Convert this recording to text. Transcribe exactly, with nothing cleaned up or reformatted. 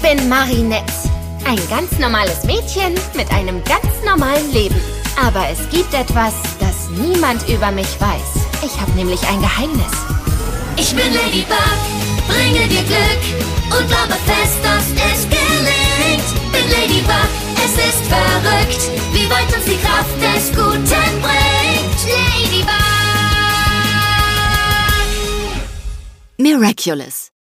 bin Marinette. Ein ganz normales Mädchen mit einem ganz normalen Leben. Aber es gibt etwas, das niemand über mich weiß. Ich habe nämlich ein Geheimnis. Ich bin Ladybug, bringe dir Glück und glaube fest, dass es gelingt. Bin Ladybug, es ist verrückt, wie weit uns die Kraft des Guten bringt. Ladybug! Miraculous.